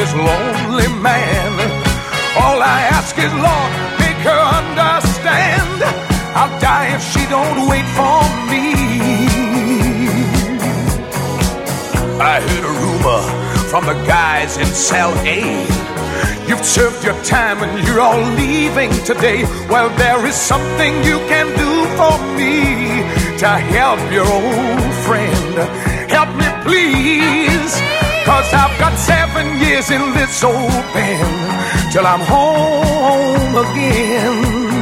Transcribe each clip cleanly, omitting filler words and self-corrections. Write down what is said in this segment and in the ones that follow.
this lonely man. All I ask is, Lord, make her understand. I'll die if she don't wait for me. I heard a rumor from the guys in cell A. You've served your time and you're all leaving today. Well, there is something you can do for me to help your old friend. Help me, please, 'cause I've got 7 years in this old pen till I'm home again.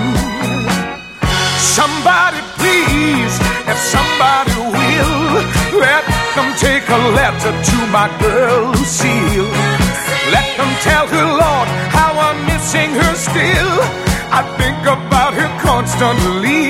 Somebody please, if somebody will, let them take a letter to my girl Lucille. Let them tell her, Lord, how I'm missing her still. I think about her constantly.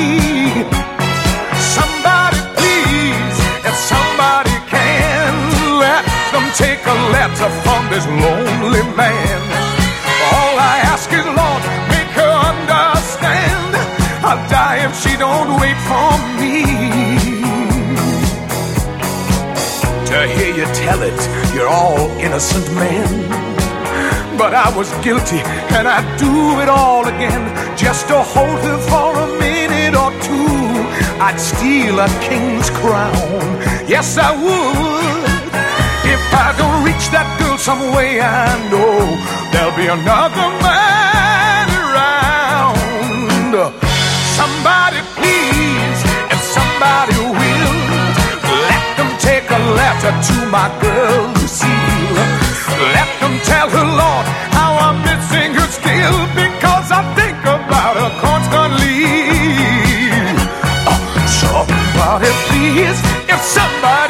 Somebody please, if somebody can, let them take a letter from this lonely man. All I ask is, Lord, make her understand. I'll die if she don't wait for me. To hear you tell it, you're all innocent men. But I was guilty and I'd do it all again. Just to hold her for a minute or two, I'd steal a king's crown. Yes, I would. If I don't reach that girl some way, I know there'll be another man around. Somebody please, if somebody will, let them take a letter to my girl Lucille. Let them tell her, Lord, how I'm missing her still, because I think about her constantly. Oh, somebody please, if somebody